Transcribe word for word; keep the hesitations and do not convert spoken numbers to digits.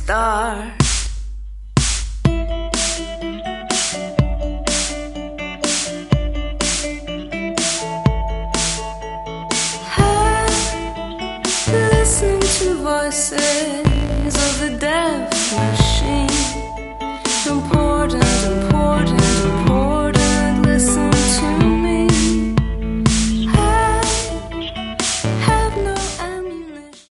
start. Listening to voices of the deaf machine. Important, important.